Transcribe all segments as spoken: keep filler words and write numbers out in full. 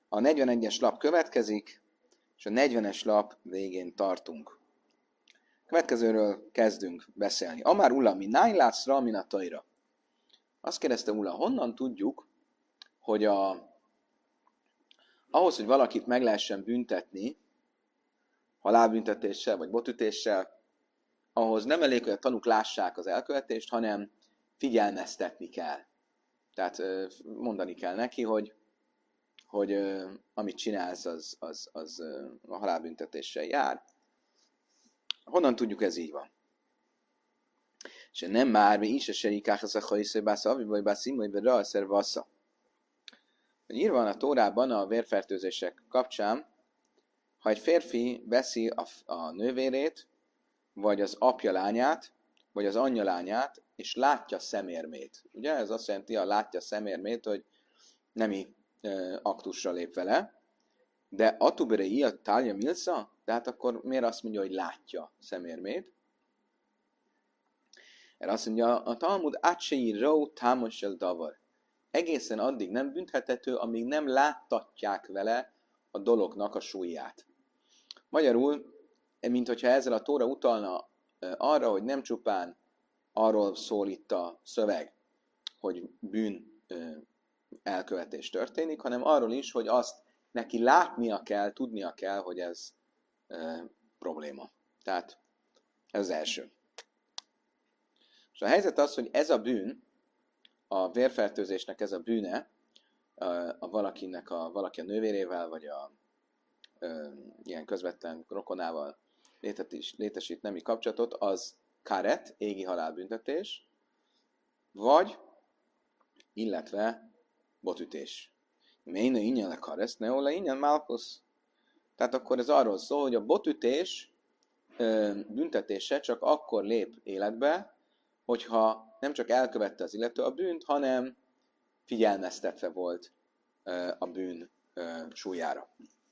A negyvenegyes lap következik, és a negyvenes lap végén tartunk. Következőről kezdünk beszélni. Amár Ula, mi náj látszra, min a tajra. Azt kérdezte Ula, honnan tudjuk, hogy a, ahhoz, hogy valakit meg lehessen büntetni, halálbüntetéssel vagy botütéssel, ahhoz nem elég, hogy a tanúk lássák az elkövetést, hanem figyelmeztetni kell. Tehát mondani kell neki, hogy, hogy amit csinálsz, az, az, az a halálbüntetéssel jár. Honnan tudjuk, ez így van? És nem már, mi is a serikák, az a hajsző, básza, avibaj, bászimaj, vagy rajszer, vassza. Írva van a Tórában a vérfertőzések kapcsán, ha egy férfi veszi a, a nővérét, vagy az apja lányát, vagy az anyja lányát, és látja szemérmét. Ugye ez azt jelenti, ha látja szemérmét, hogy nemi e, aktusra lép vele, de atuberei a tálja milsza, tehát akkor miért azt mondja, hogy látja szemérmét? Erre azt mondja, a Talmud átsei ró támosel davar. Egészen addig nem büntethető, amíg nem láttatják vele a dolognak a súlyát. Magyarul, mint hogyha ezzel a Tóra utalna arra, hogy nem csupán arról szól itt a szöveg, hogy bűn elkövetés történik, hanem arról is, hogy azt neki látnia kell, tudnia kell, hogy ez e, probléma. Tehát ez az első. És a helyzet az, hogy ez a bűn, a vérfertőzésnek ez a bűne, a, a valakinek a, valaki a nővérével, vagy a e, ilyen közvetlen rokonával létesít nemi kapcsolatot, az karet, égi halálbüntetés, vagy, illetve botütés. Méne ingyen le karesz, ne ole ingyen málkosz. Tehát akkor ez arról szól, hogy a botütés ö, büntetése csak akkor lép életbe, hogyha nem csak elkövette az illető a bűnt, hanem figyelmeztetve volt ö, a bűn ö, súlyára.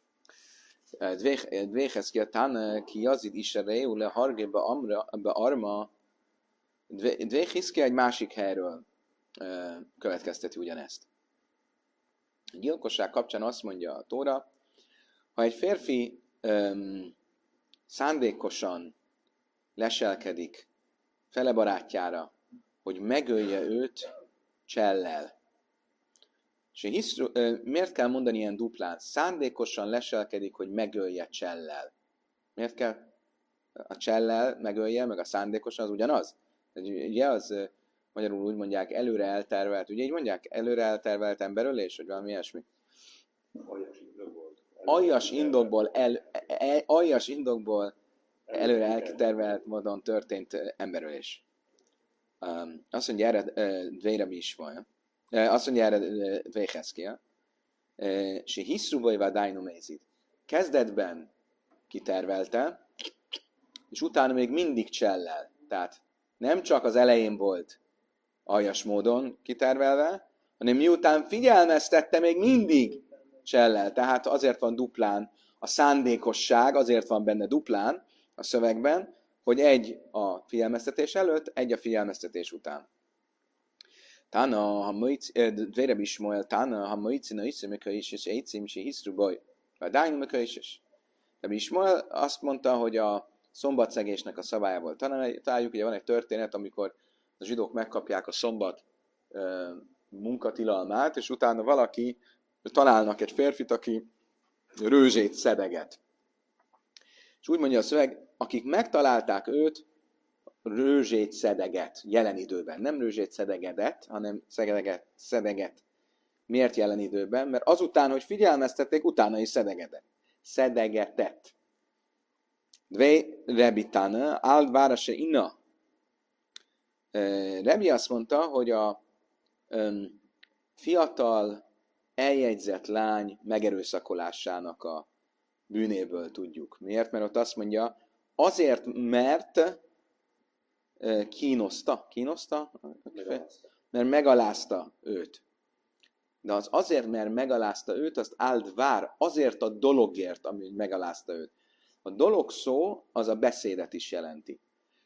Dvéhez ki a tán, ki jazid is erejű le hargébe arma. Dvéhez ki egy másik helyről ö, következteti ugyanezt. A gyilkosság kapcsán azt mondja a Tóra, ha egy férfi öm, szándékosan leselkedik fele barátjára, hogy megölje őt csellel. És hisz, ö, miért kell mondani ilyen duplán? Szándékosan leselkedik, hogy megölje csellel. Miért kell a csellel megölje, meg a szándékosan az ugyanaz? Ugye az magyarul úgy mondják, előre eltervelt, ugye így mondják, előre eltervelt emberölés, vagy valami ilyesmi? Aljas indokból, el, el, aljas indokból előre eltervelt módon történt emberölés. Um, azt mondja erre Dvére is van. Azt mondja erre Dvéheszkia. Se hiszrubaj vádájnu mézid. Kezdetben kitervelte, és utána még mindig csellel. Tehát nem csak az elején volt aljas módon kitervelve, hanem miután figyelmeztette, még mindig csellel. Tehát azért van duplán a szándékosság, azért van benne duplán a szövegben, hogy egy a figyelmeztetés előtt, egy a figyelmeztetés után. Tána, ha Dvére Bismoel, tána, ha Moicina iszemeka is, és egyszim se hiszrubaj, vagy dájnumeka is, és Bismoel azt mondta, hogy a szombatszegésnek a szabályából találjuk, ugye van egy történet, amikor a zsidók megkapják a szombat e, munkatilalmát, és utána valaki, találnak egy férfit, aki rőzsét szedeget. És úgy mondja a szöveg, akik megtalálták őt, rőzsét szedeget jelen időben. Nem rőzsét szedegedett, hanem szedeget, szedeget. Miért jelen időben? Mert azután, hogy figyelmeztették, utána is szedegedett. Szedegetett. Dvé rebitana, áld vára se inna. Rebi azt mondta, hogy a um, fiatal, eljegyzett lány megerőszakolásának a bűnéből tudjuk. Miért? Mert ott azt mondja, azért, mert uh, kínoszta, kínoszta? Megalázta. Mert megalázta őt. De az azért, mert megalázta őt, azt áld vár, azért a dologért, ami megalázta őt. A dolog szó, az a beszédet is jelenti.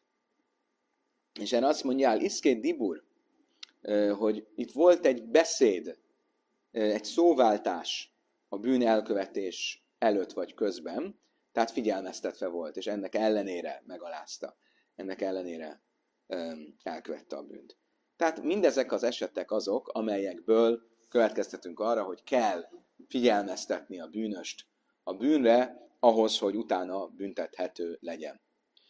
És erre azt mondja el, iszkét dibur, hogy itt volt egy beszéd, egy szóváltás a bűn elkövetés előtt vagy közben, tehát figyelmeztetve volt, és ennek ellenére megalázta, ennek ellenére öm, elkövette a bűnt. Tehát mindezek az esetek azok, amelyekből következtetünk arra, hogy kell figyelmeztetni a bűnöst a bűnre, ahhoz, hogy utána büntethető legyen.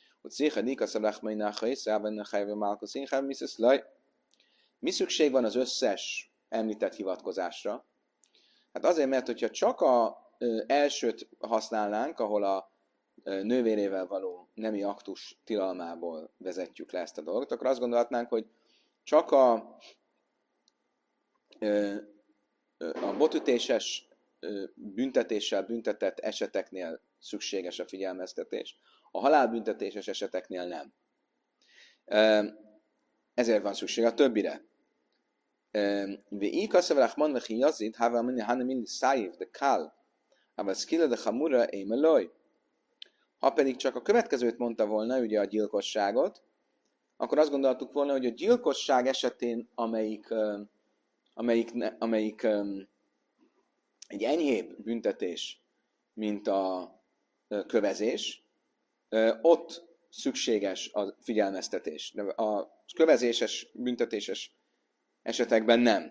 Mi szükség van az összes említett hivatkozásra? Hát azért, mert hogyha csak az elsőt használnánk, ahol a nővérével való nemi aktus tilalmából vezetjük le ezt a dolgot, akkor azt gondolhatnánk, hogy csak a, a botütéses büntetéssel büntetett eseteknél szükséges a figyelmeztetés, a halálbüntetéses eseteknél nem. Ezért van szükség a többire. Ha pedig csak a következőt mondta volna, ugye a gyilkosságot, akkor azt gondoltuk volna, hogy a gyilkosság esetén, amelyik, amelyik, amelyik egy enyhébb büntetés, mint a kövezés, ott szükséges a figyelmeztetés. De a kövezéses, büntetéses esetekben nem.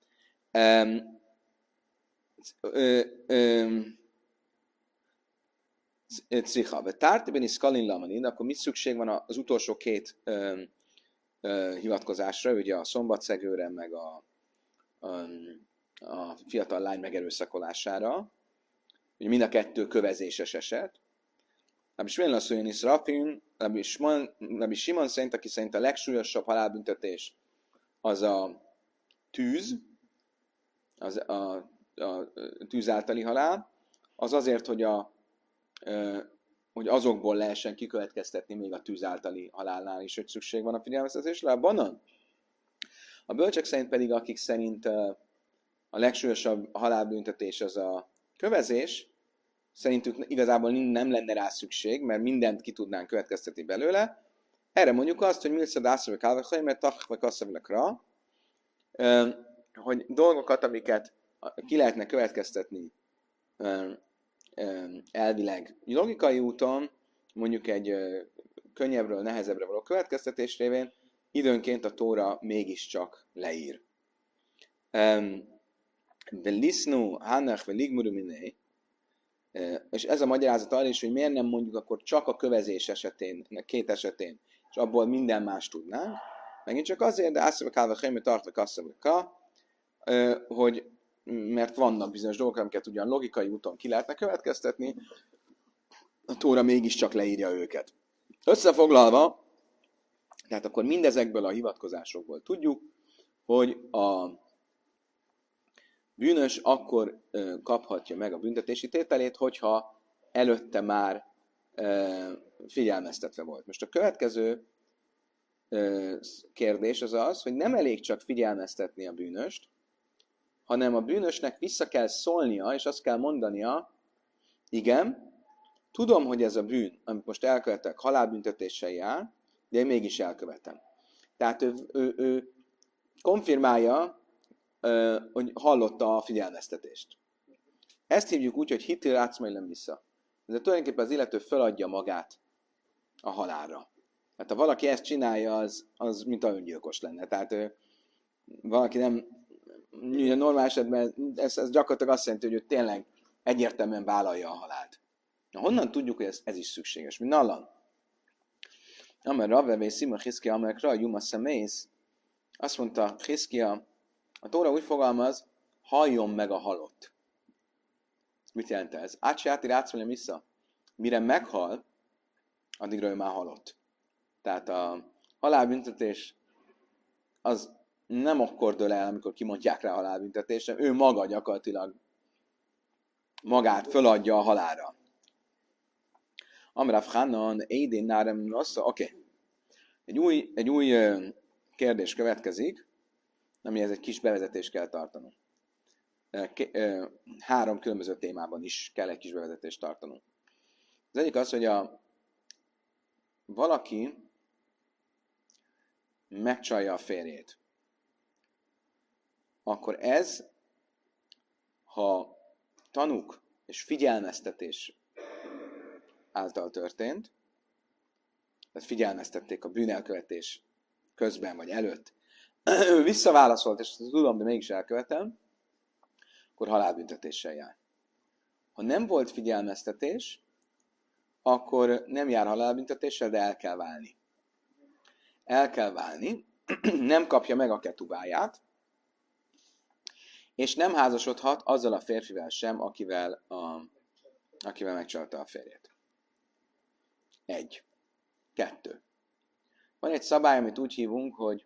Cicha. Betártében is szkalin lamanin, akkor mit szükség van az utolsó két ö, ö, hivatkozásra, ugye a szombatszegőre, meg a, a, a fiatal lány megerőszakolására. Ugye mind a kettő kövezéses eset. Rabbi Shmuel asszony is Rafin, Rabbi Simon szerint, aki szerint a legsúlyosabb halálbüntetés az a tűz, az a, a tűz általi halál, az azért, hogy, a, hogy azokból lehessen kikövetkeztetni még a tűz általi halálnál is, hogy szükség van a figyelmeztetésre. A banan. A bölcsek szerint pedig, akik szerint a legsúlyosabb halálbüntetés az a kövezés, szerintük igazából nem lenne rá szükség, mert mindent ki tudnánk következtetni belőle. Erre mondjuk azt, hogy milszad ászavek állvek, mert tachvek asszavek rá, hogy dolgokat, amiket ki lehetne következtetni elvileg logikai úton, mondjuk egy könnyebbről, nehezebbre való következtetés révén, időnként a Tóra mégiscsak leír. De lisznu, hánach, vagy ligmuru miné, és ez a magyarázat arra is, hogy miért nem mondjuk akkor csak a kövezés esetén, két esetén, és abból minden más tudnánk. Megint csak azért, de ászavek állva helyemű tartlak asszaveka, hogy mert vannak bizonyos dolgok, amiket ugyan logikai úton ki lehetne következtetni, a Tóra mégiscsak leírja őket. Összefoglalva, tehát akkor mindezekből a hivatkozásokból tudjuk, hogy a bűnös akkor ö, kaphatja meg a büntetési tételét, hogyha előtte már ö, figyelmeztetve volt. Most a következő ö, kérdés az az, hogy nem elég csak figyelmeztetni a bűnöst, hanem a bűnösnek vissza kell szólnia, és azt kell mondania, igen, tudom, hogy ez a bűn, amit most elkövetek, halálbüntetéssel jár, de én mégis elkövetem. Tehát ő, ő, ő konfirmálja, hogy hallotta a figyelmeztetést. Ezt hívjuk úgy, hogy hitil átszmajlem vissza. Ez tulajdonképpen az illető feladja magát a halálra. Tehát ha valaki ezt csinálja, az, az mint a öngyilkos lenne. Tehát ő, valaki nem, normál esetben ez, ez gyakorlatilag azt jelenti, hogy ő tényleg egyértelműen vállalja a halált. Na, honnan tudjuk, hogy ez, ez is szükséges? Mint nallan. Amer Ravvevé Szima Hiszkia, amelyekre a Juma Szemész, azt mondta Hiszkia, a Tóra úgy fogalmaz, halljon meg a halott. Mit jelent ez? Átsiáti rátszolja vissza. Mire meghal, addigra ő már halott. Tehát a halálbüntetés az nem akkor dől el, amikor kimondják rá a halálbüntetésre, ő maga gyakorlatilag magát föladja a halálra. Amrav Hanan, Eidén Nárem Nossza, oké. Okay. Egy új, egy új kérdés következik, amihez egy kis bevezetést kell tartanunk. Három különböző témában is kell egy kis bevezetést tartanunk. Az egyik az, hogy a, valaki megcsalja a férjét. Akkor ez, ha tanúk és figyelmeztetés által történt, tehát figyelmeztették a bűnelkövetés közben vagy előtt, ő visszaválaszolt, és tudom, de mégis elkövetem, akkor halálbüntetéssel jár. Ha nem volt figyelmeztetés, akkor nem jár halálbüntetéssel, de el kell válni. El kell válni, nem kapja meg a ketubáját, és nem házasodhat azzal a férfivel sem, akivel, a, akivel megcsalta a férjét. Egy. Kettő. Van egy szabály, amit úgy hívunk, hogy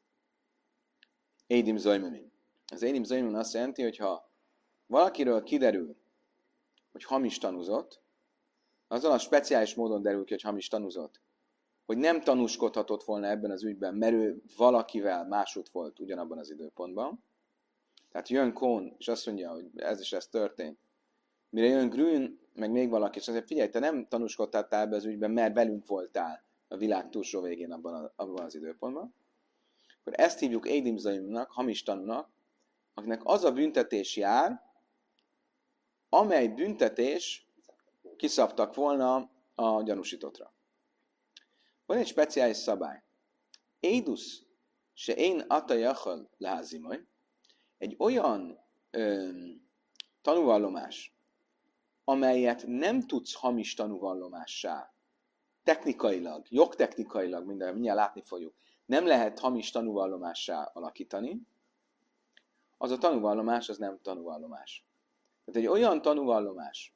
Édim Zojmemin. Az Édim Zojmemin azt jelenti, hogy ha valakiről kiderül, hogy hamis tanúzott, azon a speciális módon derül ki, hogy hamis tanúzott, hogy nem tanúskodhatott volna ebben az ügyben, mert ő valakivel másút volt ugyanabban az időpontban. Tehát jön Kohn, és azt mondja, hogy ez is ez történt. Mire jön Grün, meg még valaki, és azt mondja, figyelj, te nem tanúskodhattál ebben az ügyben, mert velünk voltál a világ túlsó végén abban, a, abban az időpontban. Akkor ezt hívjuk Édim Zajimnak, hamis tanúnak, akinek az a büntetés jár, amely büntetés kiszabtak volna a gyanúsítottra. Van egy speciális szabály. Édusz se én atajachal leházimaj, egy olyan ö, tanúvallomás, amelyet nem tudsz hamis tanúvallomássá, technikailag, jogtechnikailag, minden, mindjárt látni fogjuk, nem lehet hamis tanúvallomássá alakítani, az a tanúvallomás, az nem tanúvallomás. Tehát egy olyan tanúvallomás,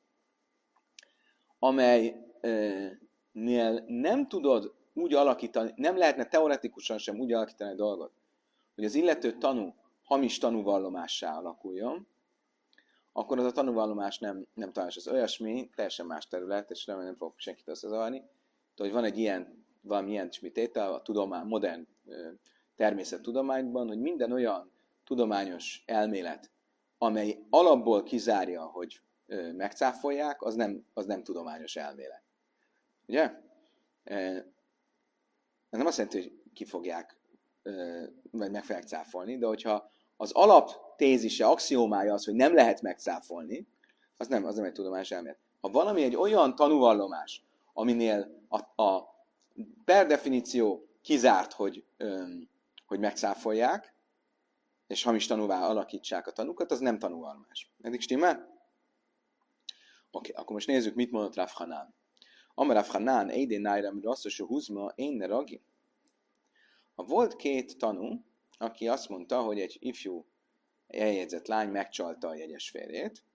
amelynél nem tudod úgy alakítani, nem lehetne teoretikusan sem úgy alakítani a dolgot, hogy az illető tanú hamis tanúvallomássá alakuljon, akkor az a tanúvallomás nem, nem tanács. Az olyasmi, teljesen más terület, és remélem nem fogok senkit összezavarni, hogy van egy ilyen, valami ilyen tétel a tudomány, modern természettudományban, hogy minden olyan tudományos elmélet, amely alapból kizárja, hogy ö, megcáfolják, az nem, az nem tudományos elmélet. Ugye? Ez nem azt jelenti, hogy ki fogják, ö, vagy meg fogják cáfolni, de hogyha az alaptézise, axiómája az, hogy nem lehet megcáfolni, az nem, az nem egy tudományos elmélet. Ha valami egy olyan tanúvallomás, aminél a, a per definíció kizárt, hogy, ö, hogy megcáfolják, és hamis tanúvá alakítsák a tanúkat, az nem tanúvallomás. Eddig stimmel? Oké, okay, akkor most nézzük, mit mondott Rav Hanán. Amar Rav Hanán, Eidén nájram rasszosú húzma, én ne ragi. Ha volt két tanú, aki azt mondta, hogy egy ifjú eljegyzett lány megcsalta a jegyes férjét,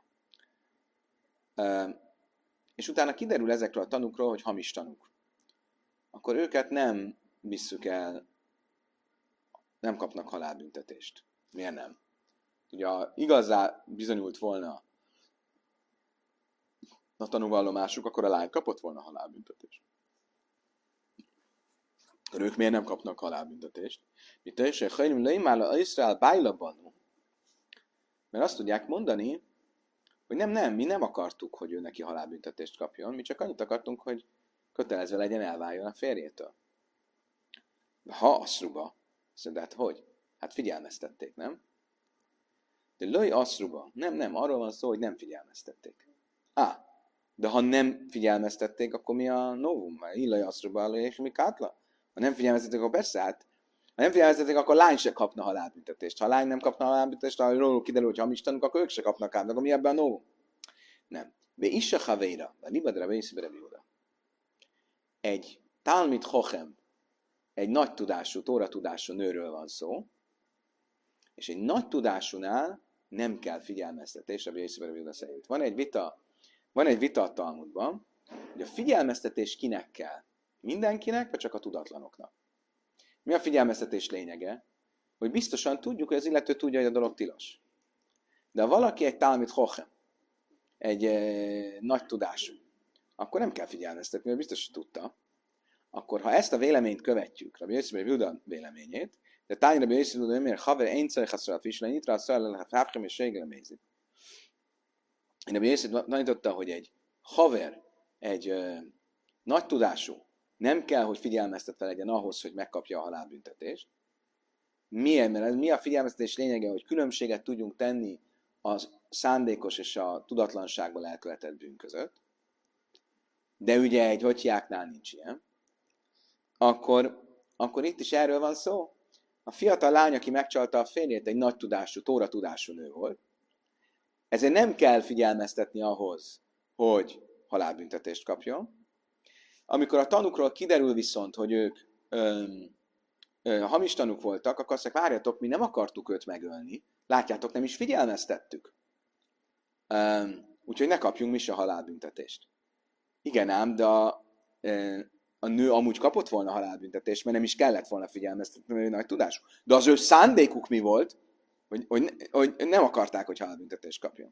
és utána kiderül ezekről a tanúkról, hogy hamis tanúk. Akkor őket nem visszük el, nem kapnak halálbüntetést. Miért nem? Ugye ha igazá bizonyult volna a tanúvallomásuk, akkor a lány kapott volna halálbüntetést. Akkor ők miért nem kapnak halálbüntetést? Mit is, hogy hajnim leimála Izrael bájlabanú. Mert azt tudják mondani, hogy nem, nem, mi nem akartuk, hogy ő neki halálbüntetést kapjon, mi csak annyit akartunk, hogy kötelezve legyen, elváljon a férjétől. De ha aszruba, de hát hogy? Hát figyelmeztették, nem? De löj aszruba. Nem, nem, arról van szó, hogy nem figyelmeztették. Á, de ha nem figyelmeztették, akkor mi a novum? Illaj aszruba, és mi kátla? Ha nem figyelmeztették, akkor persze, hát ha nem figyelmeztették, akkor a lány se kapna halálbüntetést. Ha a lány nem kapna halálbüntetést, ha róluk kiderül, hogy hamis tanúk, akkor ők se kapnak át. Akkor mi ebben a novum? Nem. Be is a haveira, de libadra beiszibere bióda. Egy Talmid Chochem, egy nagy tudású, tóra tudású nőről van szó, és egy nagy tudásúnál nem kell figyelmeztetés a beiszibere bióda szerint. Van egy vita, van egy vita a Talmudban, hogy a figyelmeztetés kinek kell? Mindenkinek, vagy csak a tudatlanoknak? Mi a figyelmeztetés lényege? Hogy biztosan tudjuk, hogy az illető tudja, hogy a dolog tilos. De ha valaki egy Talmid Chochem, egy e, nagy tudású, akkor nem kell figyelmeztetni, mert biztos, hogy tudta. Akkor, ha ezt a véleményt követjük, Rabbi Yossi ben Yehuda véleményét, de Tányi Rabbi Yossi ben Yehuda, mert haver én szereg haszrát is, lenni, rá szajlel, háfkem és ségel mézik. Rabbi Yossi tanította, hogy egy haver, egy e, nagy tudású, nem kell, hogy figyelmeztetve legyen ahhoz, hogy megkapja a halálbüntetést. Miért? Mert ez mi a figyelmeztetés lényege, hogy különbséget tudjunk tenni az szándékos és a tudatlanságból elkövetett bűn között, de ugye egy hotyáknál nincs ilyen, akkor, akkor itt is erről van szó. A fiatal lány, aki megcsalta a férjét, egy nagy tudású, tóra tudású nő volt, ezért nem kell figyelmeztetni ahhoz, hogy halálbüntetést kapjon. Amikor a tanukról kiderül viszont, hogy ők öm, ö, hamis tanúk voltak, akkor azt mondják, várjatok, mi nem akartuk őt megölni, látjátok, nem is figyelmeztettük. Öm, úgyhogy ne kapjunk mi se halálbüntetést. Igen ám, de a, a nő amúgy kapott volna halálbüntetést, mert nem is kellett volna figyelmeztetni, mert ő nagy tudású. De az ő szándékuk mi volt, hogy, hogy, hogy nem akarták, hogy halálbüntetést kapjon.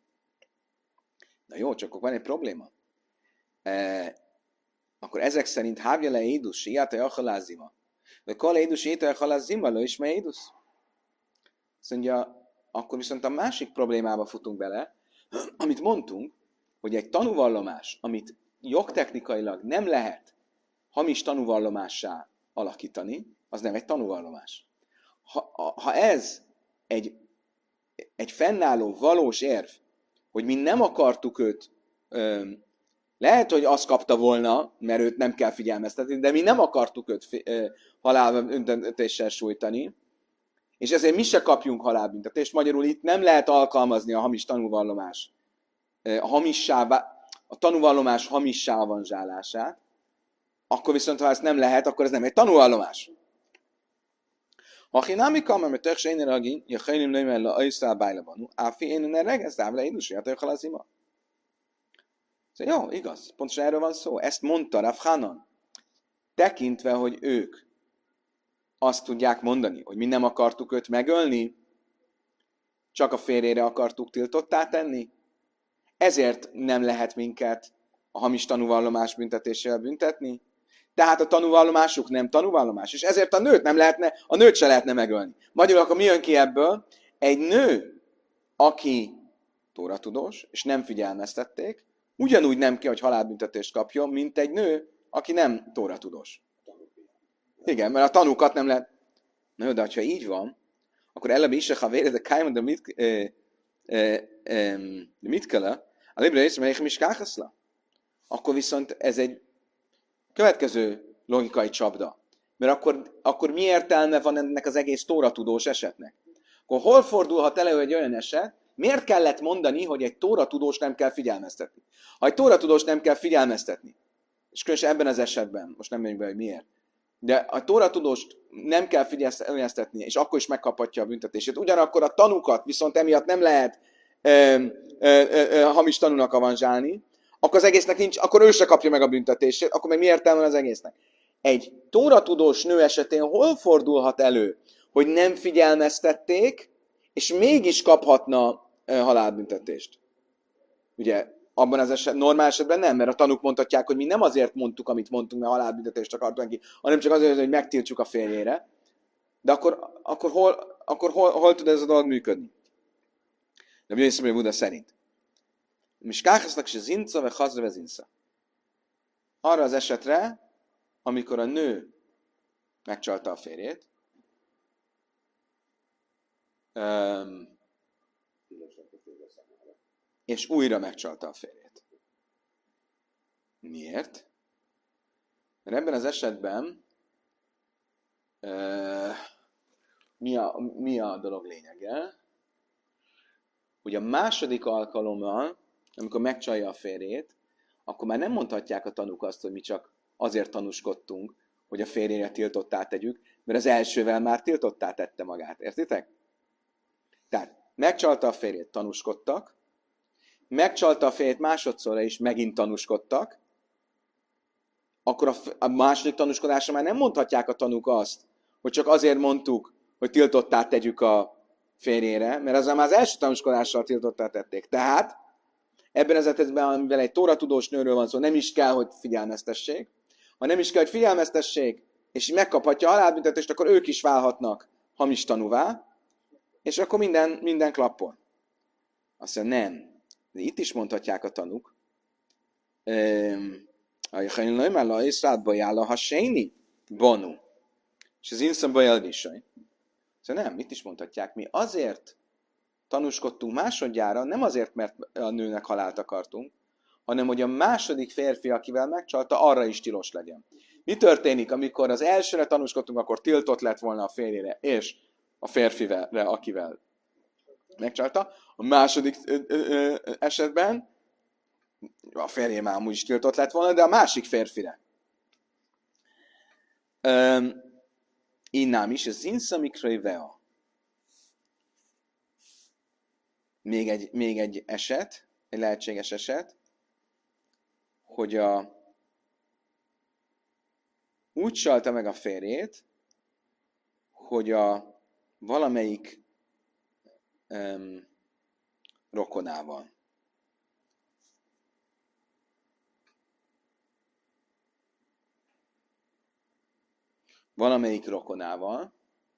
Na jó, csak akkor van egy probléma. E, akkor ezek szerint hávja le édus, siáta jachalázima. De kal édus, siáta jachalázima, le is me édus. Azt mondja, akkor viszont a másik problémába futunk bele, amit mondtunk, hogy egy tanúvallomás, amit jogtechnikailag nem lehet hamis tanúvallomássá alakítani, az nem egy tanúvallomás. Ha, ha ez egy, egy fennálló valós érv, hogy mi nem akartuk őt, ö, lehet, hogy azt kapta volna, mert őt nem kell figyelmeztetni, de mi nem akartuk őt ö, halálbüntetéssel sújtani, és ezért mi se kapjunk halálbüntetést. Magyarul itt nem lehet alkalmazni a hamis tanúvallomás, a, hamissá, a tanúvallomás hamissá avanzsálását, akkor viszont, ha ezt nem lehet, akkor ez nem egy tanúvallomás. Ha hinamika, mert tök se én ragin, ja helynim nőmel a ajszál bájlabanu, áfi én ne regezdáv le idus, ja tök halazima. Szóval jó, igaz, pontosan erről van szó. Ezt mondta Rav Hanan, tekintve, hogy ők azt tudják mondani, hogy mi nem akartuk őt megölni, csak a férjére akartuk tiltottá tenni, ezért nem lehet minket a hamis tanúvallomás büntetéssel büntetni, tehát a tanúvallomásuk nem tanúvallomás, és ezért a nőt nem lehetne, a nőt se lehetne megölni. Magyarul akkor mi jön ki ebből? Egy nő, aki tóratudós, és nem figyelmeztették, ugyanúgy nem kell, hogy halálbüntetést kapjon, mint egy nő, aki nem tóratudós. Igen, mert a tanúkat nem lehet. Na jó, de ha így van, akkor eleve is a vére, de kájma, de mit, eh, eh, eh, mit kell a libre észre, melyik is káhaszla? Akkor viszont ez egy következő logikai csapda. Mert akkor, akkor mi értelme van ennek az egész tóratudós esetnek? Akkor hol fordulhat elő egy olyan eset, miért kellett mondani, hogy egy tóratudós nem kell figyelmeztetni? Ha egy tóratudós nem kell figyelmeztetni, és különösen ebben az esetben, most nem megyünk be, hogy miért, de a tóratudóst nem kell figyelmeztetni, és akkor is megkaphatja a büntetését. Ugyanakkor a tanúkat viszont emiatt nem lehet ö, ö, ö, ö, hamis tanúnak avanzsálni, akkor az egésznek nincs, akkor ő se kapja meg a büntetését, akkor meg mi értelme az egésznek? Egy tóratudós nő esetén hol fordulhat elő, hogy nem figyelmeztették, és mégis kaphatna e, halálbüntetést? Ugye abban az eset, normál esetben nem, mert a tanúk mondhatják, hogy mi nem azért mondtuk, amit mondtunk, mert halálbüntetést akartunk ki, hanem csak azért, hogy megtiltsuk a férjére. De akkor, akkor, hol, akkor hol, hol tud ez a dolog működni? De mi észre Buda szerint. Miskáhasznak se zinca, vagy hazra ve zinca. Arra az esetre, amikor a nő megcsalta a férjét, um, és újra megcsalta a férjét. Miért? Mert ebben az esetben uh, mi, a, mi a dolog lényege? Hogy a második alkalommal, amikor megcsalja a férjét, akkor már nem mondhatják a tanúk azt, hogy mi csak azért tanúskodtunk, hogy a férjére tiltottá tegyük, mert az elsővel már tiltottá tette magát. Értitek? Tehát megcsalta a férjét, tanúskodtak, megcsalta a férjét másodszorra is, megint tanúskodtak, akkor a, a második tanúskodásra már nem mondhatják a tanúk azt, hogy csak azért mondtuk, hogy tiltottá tegyük a férjére, mert azzal már az első tanúskodással tiltottá tették. Tehát ebben az esetben, amivel egy tóratudós nőről van szó, nem is kell, hogy figyelmeztessék. Ha nem is kell, hogy figyelmeztessék, és megkaphatja a halálbüntetést, akkor ők is válhatnak hamis tanúvá, és akkor minden, minden klappol. Azt mondja, nem. De itt is mondhatják a tanúk. Bonu. És az inszamba elvisaj. Szóval nem, itt is mondhatják, mi azért tanúskodtunk másodjára, nem azért, mert a nőnek halált akartunk, hanem hogy a második férfi, akivel megcsalta, arra is tilos legyen. Mi történik, amikor az elsőre tanúskodtunk, akkor tiltott lett volna a férjére, és a férfire, akivel megcsalta. A második ö, ö, ö, esetben a férje már amúgy is tiltott lett volna, de a másik férfire. Um, Innám is, ez inszamikrai vea. Még egy, még egy eset, egy lehetséges eset, hogy a úgy csalta meg a férjét, hogy a valamelyik um, rokonával. Valamelyik rokonával,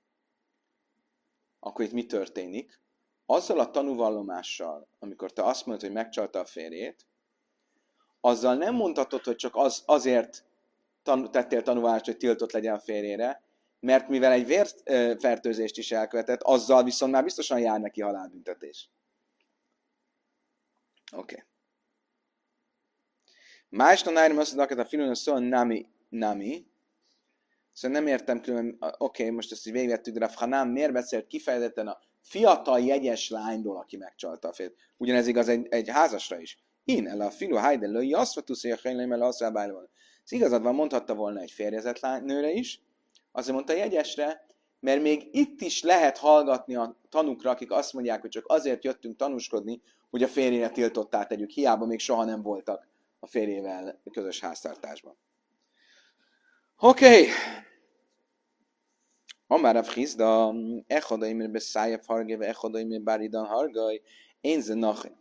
akkor itt mi történik? Azzal a tanúvallomással, amikor te azt mondod, hogy megcsalta a férjét, azzal nem mondhatod, hogy csak az, azért tan- tettél tanúvallást, hogy tiltott legyen a férjére, mert mivel egy vérfertőzést is elkövetett, azzal viszont már biztosan jár neki halálbüntetés. Oké. Okay. Másnál nájrom azt mondod, a filmben szól nami, nami. Szóval nem értem különben, oké, okay, most ezt így végigvettük, de a Hanám miért beszélt kifejezetten a fiatal jegyes lányról, aki megcsalta a férjét. Ugyanez igaz egy, egy házasra is. Én, el a filu hajdelői, azt va tuszja, hogy én el azt rábálva. Ez igazad van, mondhatta volna egy férjezett nőre is, azért mondta a jegyesre, mert még itt is lehet hallgatni a tanúkra, akik azt mondják, hogy csak azért jöttünk tanúskodni, hogy a férjére tiltottá tegyük, hiába még soha nem voltak a férjével közös háztartásban. Oké. Okay. Amár a Frizda, echodai mir beszájef hargéve, echodai mir báridan hargaj, én ze nachin.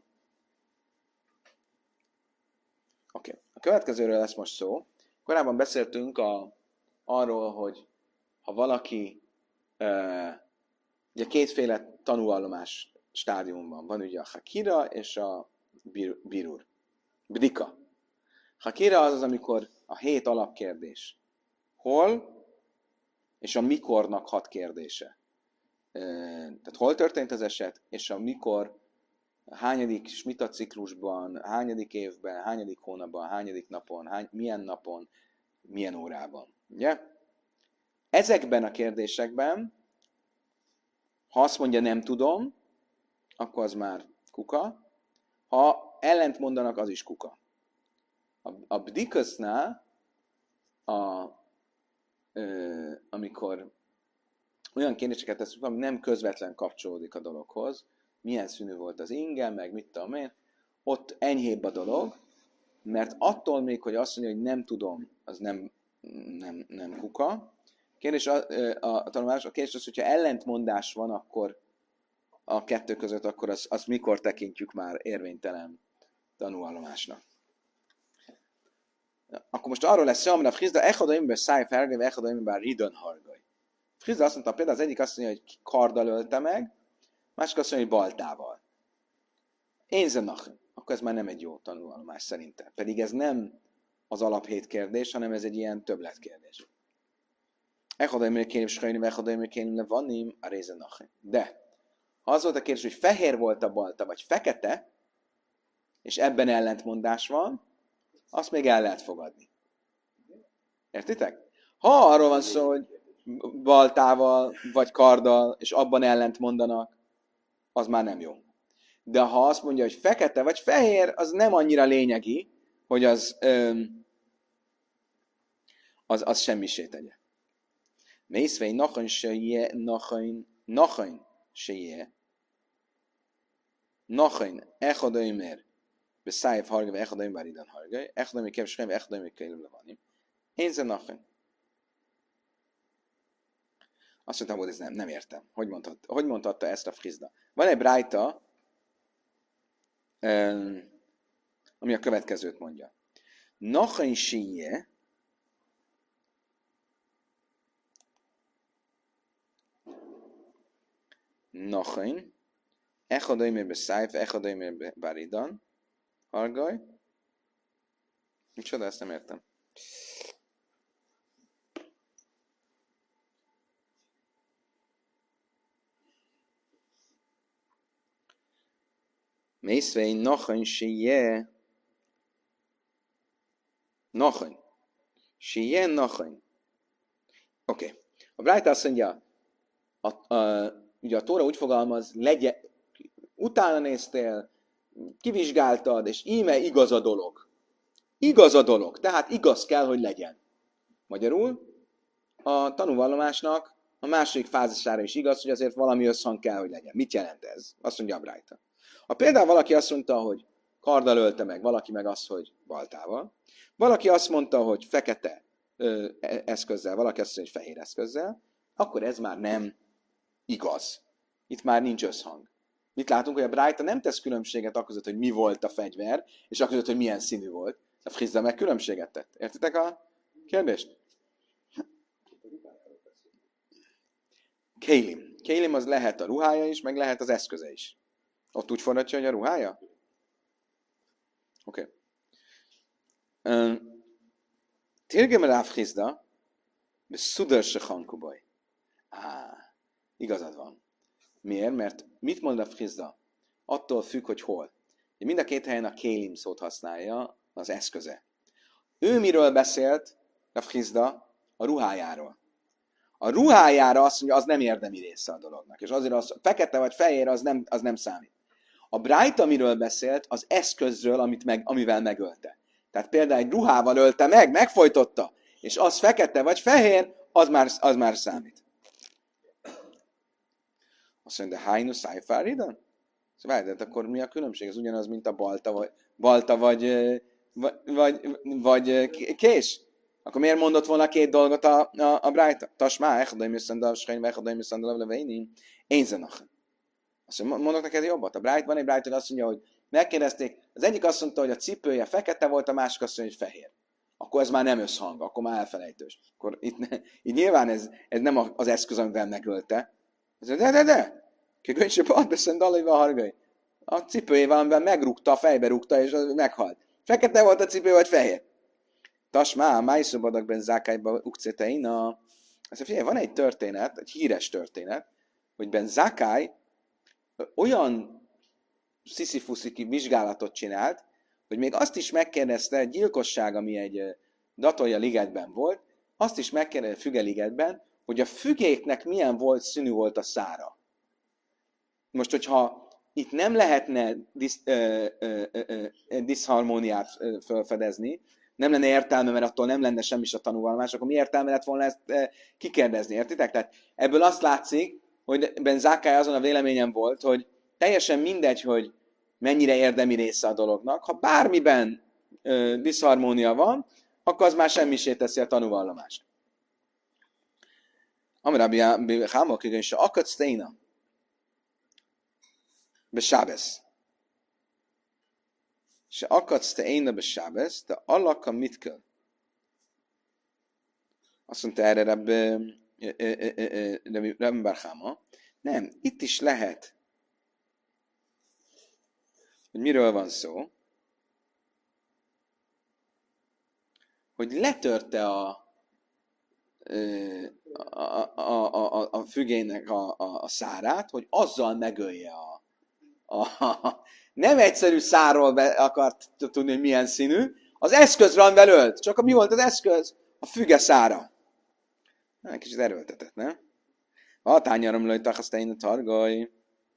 Oké. Okay. A következőről lesz most szó. Korábban beszéltünk a, arról, hogy ha valaki, uh, ugye kétféle tanúvallomás stádiumban van, ugye a hakira és a bir, birur. Bdika. Hakira az az, amikor a hét alapkérdés. Hol és a mikornak hat kérdése. Uh, tehát hol történt az eset, és a mikor, hányadik smita ciklusban, hányadik évben, hányadik hónapban, hányadik napon, hány, milyen napon, milyen órában. Ugye? Ezekben a kérdésekben, ha azt mondja nem tudom, akkor az már kuka. Ha ellent mondanak, az is kuka. A, a bdikasznál, a, ö, amikor olyan kérdéseket teszünk, ami nem közvetlen kapcsolódik a dologhoz, milyen színű volt az inge, meg mit tudom én, ott enyhébb a dolog, mert attól még, hogy azt mondja, hogy nem tudom, az nem, nem, nem kuka. Kérdés a, a, a tanulás, a kérdés az, hogyha ellentmondás van, akkor a kettő között, akkor azt az mikor tekintjük már érvénytelen tanúvallomásnak. Akkor most arról lesz szó, amire a Frizda echodaimbe száj felgéve, echodaimbe ridon hargaj. Frizda azt mondta, például az egyik azt mondja, hogy karddal ölte meg, másik azt mondja, hogy baltával. Én zenach. Akkor ez már nem egy jó tanúvallomás szerintem. Pedig ez nem az alaphét kérdés, hanem ez egy ilyen többletkérdés. Echodaimbe kénim schajnim, echodaimbe kénim levannim, a rézenach. De ha az volt a kérdés, hogy fehér volt a balta, vagy fekete, és ebben ellentmondás van, azt még el lehet fogadni. Értitek? Ha arról van szó, hogy baltával, vagy karddal, és abban ellent mondanak, az már nem jó. De ha azt mondja, hogy fekete vagy fehér, az nem annyira lényegi, hogy az, öm, az, az semmisé tegye. Mészvei nachon se je, nachon, nachon se je, nachon echodaimer, beszájf hargave, echodaim báridan hargaj, echodaim kev schreim, echodaim kejlem levanim. Én ze nachon. Azt mondtam, hogy ez nem, nem értem. Hogy mondhatta, hogy mondhatta ezt a Frizda? Van egy brájta, ami a következőt mondja. Nachon se je, nachon, echodaim beszájf, echodaim báridan hargaj. Micsoda, ezt nem értem. Mészvei nachany sije. Nachany. Sije nachany. Oké. Okay. A Brájta azt mondja, a, a, ugye a Tóra úgy fogalmaz, legyen, utána néztél, kivizsgáltad, és íme igaz a dolog. Igaz a dolog, tehát igaz kell, hogy legyen. Magyarul a tanúvallomásnak a második fázisára is igaz, hogy azért valami összhang kell, hogy legyen. Mit jelent ez? Azt mondja a Brájta. Ha például valaki azt mondta, hogy karddal ölte meg, valaki meg azt, hogy baltával, valaki azt mondta, hogy fekete ö, eszközzel, valaki azt mondja, hogy fehér eszközzel, akkor ez már nem igaz. Itt már nincs összhang. Mit látunk, hogy a Brájta nem tesz különbséget akközött, hogy mi volt a fegyver, és akközött, hogy milyen színű volt. A Frizda meg különbséget tett. Értitek a kérdést? Kélim. Kélim az lehet a ruhája is, meg lehet az eszköze is. Ott úgy fordítja, hogy a ruhája? Oké. Okay. Térgem rá Frizda, de szudar se hankubaj. Á, igazad van. Miért? Mert mit mond a Frizda? Attól függ, hogy hol. Mind a két helyen a kélim szót használja, az eszköze. Ő miről beszélt, a Frizda? A ruhájáról. A ruhájára azt mondja, az nem érdemi része a dolognak. És azért az fekete vagy fehér, az nem, az nem számít. A Brájta miről beszélt? Az eszközről, amit meg, amivel megölte. Tehát például egy ruhával ölte meg, megfojtotta, és az fekete vagy fehér, az már, az már számít. Azt mondja, de hájnu szájfáridan? Szóval, de akkor mi a különbség? Ez ugyanaz, mint a balta vagy, balta vagy, vagy, vagy, vagy kés? Akkor miért mondott volna két dolgot a, a, a Brájta? Tasmá, echadaim jösszendal, srein, echadaim jösszendal, leveini, én zenach. Azt mondja, mondok neked jobbat. A Brájt, van egy Brájt, hogy azt mondja, hogy megkérdezték, az egyik azt mondta, hogy a cipője fekete volt, a másik azt mondja, hogy fehér. Akkor ez már nem összhang, akkor már elfelejtős. Akkor itt, itt nyilván ez, ez nem az eszköz, amivel megölte. De, de, de! Kikön se pont beszél dalaival hargai. A cipőjével, amivel megrúgta, fejbe rúgta, és meghalt. Fekete volt a cipő, vagy fehér? Tasmá, májszobadak ben zákályba ukceteina. Azt figyelj, van egy történet, egy híres történet, hogy ben Zákály olyan sziszifuszi vizsgálatot csinált, hogy még azt is megkérdezte, egy gyilkosság, ami egy Datolja ligetben volt, azt is megkérdezte Füge ligetben, hogy a fügéknek milyen volt, színű volt a szára. Most, hogyha itt nem lehetne disz, ö, ö, ö, ö, diszharmóniát ö, felfedezni, nem lenne értelme, mert attól nem lenne semmi a tanúvallomás, akkor mi értelme lett volna ezt ö, kikérdezni, értitek? Tehát ebből azt látszik, hogy Ben Zákály azon a véleményen volt, hogy teljesen mindegy, hogy mennyire érdemi része a dolognak. Ha bármiben ö, diszharmónia van, akkor az már semmisé teszi a tanúvallomást. Amirabi Hámok, igen, se akadsz téna. Be sábesz. Se akadsz téna be sábesz, de allaka mit kell? Azt mondta erre Rabbi Bar Chama. Nem, itt is lehet, hogy miről van szó, hogy letörte a, a, a, a, a fügének a, a, a szárát, hogy azzal megölje a, a, a... Nem egyszerű szárról be akart tudni, hogy milyen színű, az eszközre amivel ölt. Csak mi volt az eszköz? A füge szára. Nem, kicsit erőltetett, nem? A tányarom lőjtek, aztán én a targaj.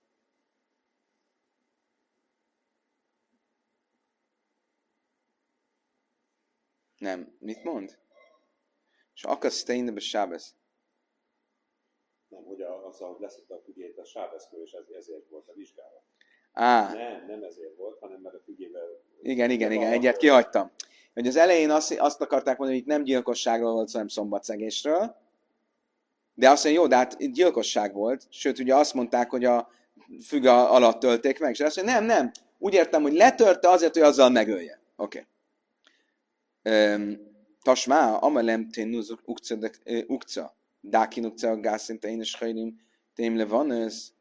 Nem. Mit mond? És akarsz te innen be sábesz? Nem, hogy az, ahogy leszette a fügét a sábeszkő, és ezért volt a vizsgálat. Á. Nem, nem ezért volt, hanem mert a fügével... Igen, igen, igen, egyet kihagytam. Hogy az elején azt, azt akarták mondani, hogy itt nem gyilkosságról volt, hanem szombatszegésről. De azt mondja, jó, de hát itt gyilkosság volt. Sőt, ugye azt mondták, hogy a füge alatt tölték meg. És azt mondja, nem, nem. Úgy értem, hogy letörte azért, hogy azzal megölje. Oké. Okay. Tasmá, amelem tén ukca. Dákin ukca a gászint én is hajlim tém le van ez.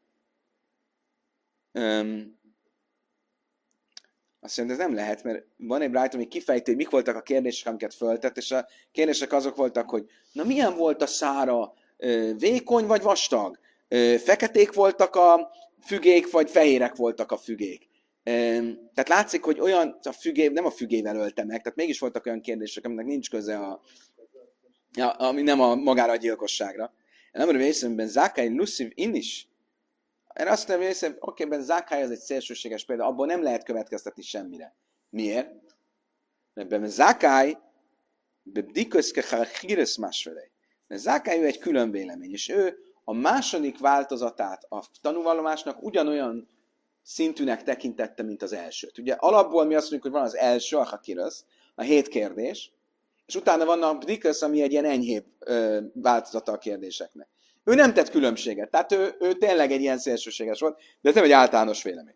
Azt mondja, ez nem lehet, mert van egy Brájta, ami kifejtő, hogy mik voltak a kérdések, amiket föltett, és a kérdések azok voltak, hogy na milyen volt a szára, vékony vagy vastag, feketék voltak a fügék, vagy fehérek voltak a fügék. Tehát látszik, hogy olyan, a fügé, nem a fügével ölte meg, tehát mégis voltak olyan kérdések, aminek nincs köze a, a ami nem a magára a gyilkosságra. Nem arra vészemben Zákai Luciv in is. Erre azt mondom, hogy oké, ben Zákai az egy szélsőséges példa, abból nem lehet következtetni semmire. Miért? Mert ben Zákai bebdiközke híresz másfelé. Mert Zákai ő egy külön vélemény, és ő a második változatát a tanúvallomásnak ugyanolyan szintűnek tekintette, mint az elsőt. Ugye alapból mi azt mondjuk, hogy van az első, a hakirasz, a hét kérdés, és utána van a bdikasz, ami egy ilyen enyhébb ö, változata a kérdéseknek. Ő nem tett különbséget, tehát ő, ő tényleg egy ilyen szélsőséges volt, de ez nem egy általános vélemény.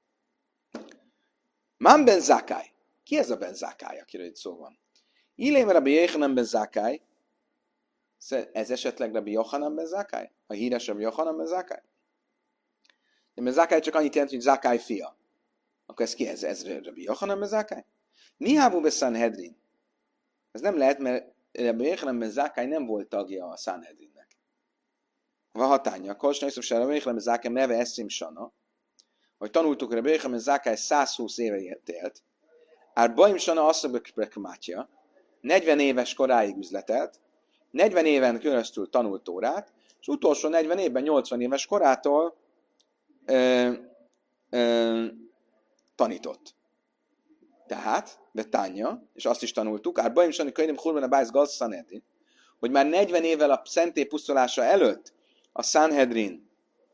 Man ben Zákai. Ki ez a ben Zákai, akiről itt szó van? Illém Rabbi Yochanan ben Zákai. Ez esetleg Rabbi Yochanan ben Zákai? A híres Rabbi Yochanan ben Zákai? De mert Zákai csak annyit jelent, hogy Zákai fia. Akkor ez ki ez? Ez Rabbi Yochanan ben Zákai? Nihábu be Sanhedrin. Ez nem lehet, mert Rabbi Yochanan ben Zákai nem volt tagja a Sanhedrinnek. Van hatánya. Kolsna Isztus Rabbi Yochanan ben Zákai neve Eszim Sana. Hogy tanultuk, Rabbi Yochanan ben Zákai százhúsz éve élt. Ár Baim Sana Asszabökmátja. negyven éves koráig üzletelt. negyven éven keresztül tanult Tórát, és utolsó negyven évben, nyolcvan éves korától ö, ö, tanított. Tehát, Betánja, és azt is tanultuk, ár Baim Sani Könyvem Hurban a Bájsz Galsz Sanhedrin, hogy már negyven évvel a szentély pusztulása előtt a Sanhedrin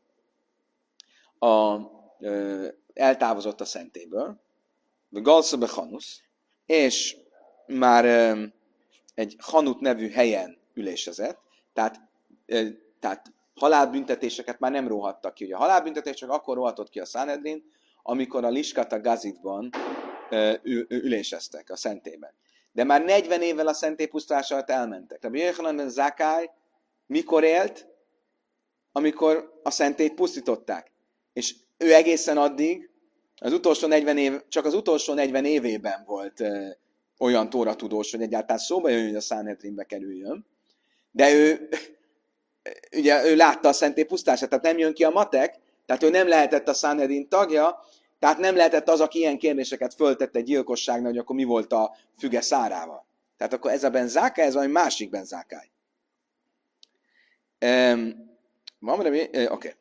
a, ö, eltávozott a szentélyből, Galsz Bechanusz, és már ö, egy Hanut nevű helyen ülésezett, tehát, ö, tehát halálbüntetéseket már nem róhattak ki. Ugye a halálbüntetés csak akkor róhatott ki a Sanhedrin, amikor a Liskata Gazitban ö, ül, üléseztek a szentélyben. De már negyven évvel a szentély pusztulása alatt elmentek. Rabbi Yochanan ben Zákai mikor élt? Amikor a szentélyt pusztították. És ő egészen addig, az utolsó negyven év, csak az utolsó negyven évében volt ö, olyan tóratudós, hogy egyáltalán szóba jön, hogy a Sanhedrinbe kerüljön. De ő, ugye, ő látta a szentély pusztását, tehát nem jön ki a matek, tehát ő nem lehetett a Sanhedrin tagja, tehát nem lehetett az, aki ilyen kérdéseket föltette gyilkosságnál, hogy akkor mi volt a füge szárával. Tehát akkor ez a ben Zákai, ez valami másik ben Zákai. Um, Oké. Okay.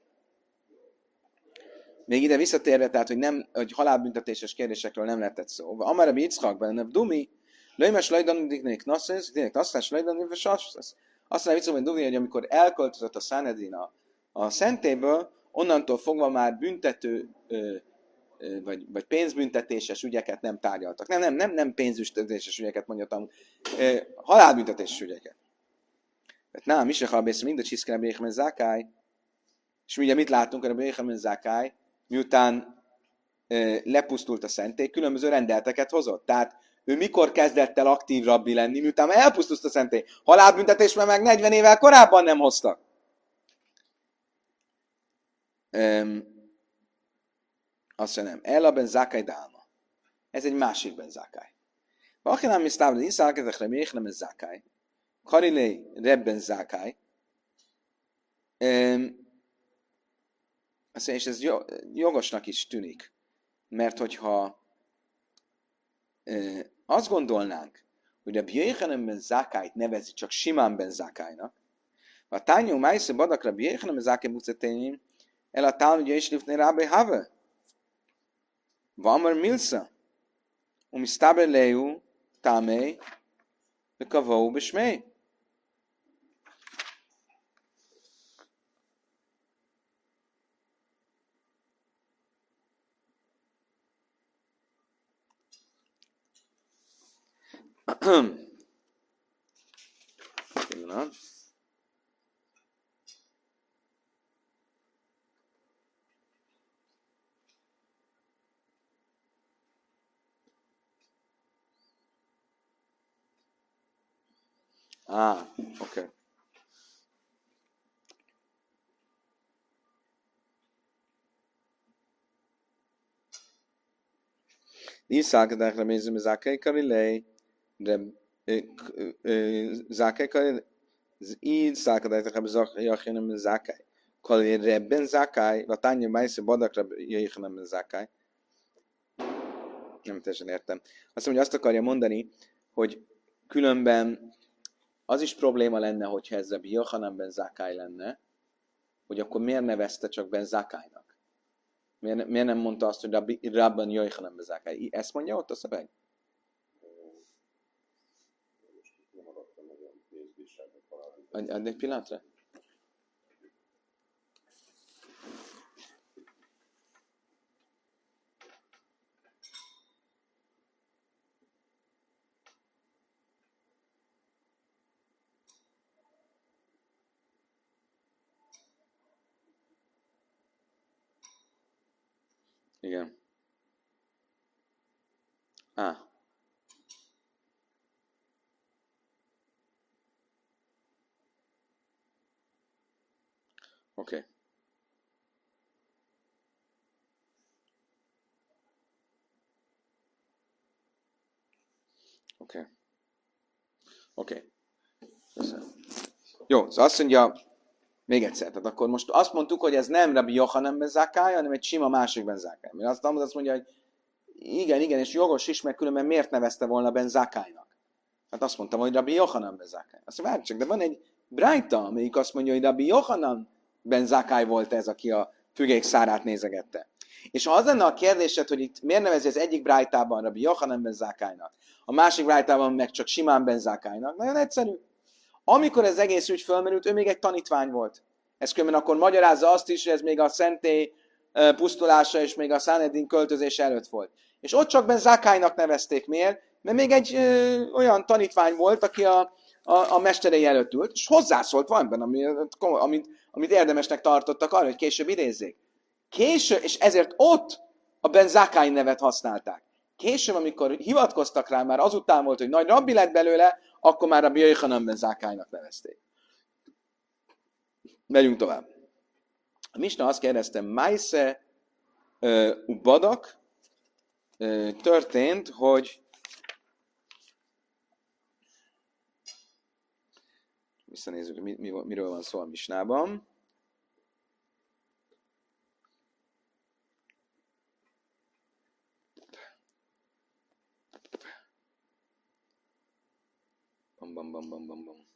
Még ide visszatérve, tehát, hogy, nem, hogy halálbüntetéses kérdésekről nem lehetett szó. Amara bi Yitzchak ben Dumi, löjmes lejdanik nasszesz, dinek nasszás lejdanik vasasszesz. Azt mondja, hogy Dumi, hogy amikor elköltözött a Sanhedrin a, a szentélyből, onnantól fogva már büntető ö, ö, vagy, vagy pénzbüntetéses ügyeket nem tárgyaltak. Nem, nem, nem, nem pénzbüntetéses ügyeket mondjatam, ö, halálbüntetéses ügyeket. Mert nem, is ha bész mindegy hiszkel Rabbi Yochanan ben Zákai, és ugye mit látunk, Rabbi Yochanan ben Zákai, miután ö, lepusztult a szentély, különböző rendelteket hozott. Tehát ő mikor kezdett el aktív rabbi lenni, miután elpusztult a szentély. Halálbüntetés már meg negyven évvel korábban nem hoztak. Um, azt mondja, nem. Ella ben Zákai dálma. Ez egy másik ben Zákai. Vachinám is távolod, iszálkedek Rabbi Yochanan ben Zákai. Karilé Reb ben Zákai. Um, Azt mondja, és ez jogosnak is tűnik. Mert hogyha e, azt gondolnánk, hogy a Yochanan ben Zákáit nevezi csak simán ben Zákáinak, a tányó májsze badak Rabbi Yochanan ben Zákai mucetényim, el a táln, ugye is lifné rábé have. Vamar milsa. Um isztáber lejú, támé, bekavó besmé. Pillanat. Ah, oké. Okay. Iszálkedek remézem Zákai Karilei, de Zákai Karilei, így szálkedek Rabbi Yochanan ben Zákai. Karilei Rebben Zákai, Latányi Májsze Badak Rabbi Yochanan ben Zákai. Nem teljesen értem. Azt mondja, hogy azt akarja mondani, hogy különben az is probléma lenne, hogyha ez Rabbi Yochanan ben Zakkai lenne, hogy akkor miért nevezte csak ben Zakkainak? Miért, miért nem mondta azt, hogy Rabbi, Rabban Yochanan ben Zakkai? Ezt mondja ott a szöveg? Adj egy pillanatra. Igen. Ah. Oké. Okay. Oké. Okay. Oké. Okay. Köszönöm. Jó, szóval azt mondja, még egyszer, tehát akkor most azt mondtuk, hogy ez nem Rabbi Yochanan ben Zakkai, hanem egy sima másik ben Zakkai. Mert azt, azt mondja, hogy igen, igen, és jogos is, mert különben miért nevezte volna ben Zakkainak? Hát azt mondtam, hogy Rabbi Yochanan ben Zakkai. Azt mondja, csak, de van egy Brájta, amelyik azt mondja, hogy Rabbi Yochanan ben Zakkai volt ez, aki a fügék szárát nézegette. És ha az lenne a kérdésed, hogy itt miért nevezi az egyik Brájtában Rabbi Yochanan ben Zakkainak, a másik Brájtában meg csak simán ben Zakkainak, nagyon egyszerű. Amikor ez egész ügy fölmerült, ő még egy tanítvány volt. Ez különben akkor magyarázza azt is, hogy ez még a szentély pusztulása és még a Sanhedrin költözése előtt volt. És ott csak ben Zakkainak nevezték. Miért? Mert még egy ö, olyan tanítvány volt, aki a, a, a mesterei előtt ült, és hozzászólt valamiben, amit, amit, amit érdemesnek tartottak arra, hogy később idézzék. Később, és ezért ott a ben Zakkai nevet használták. Később, amikor hivatkoztak rá, már azután volt, hogy nagy rabbi lett belőle, akkor már a Yochanan ben Zakkainak nevezték. Megyünk tovább. A Misna azt kérdezte, Maise uh, Badak uh, történt, hogy visszanézzük, mi, mi, miről van szó a Misnában. Bam, bam, bam, bam, bam, bam.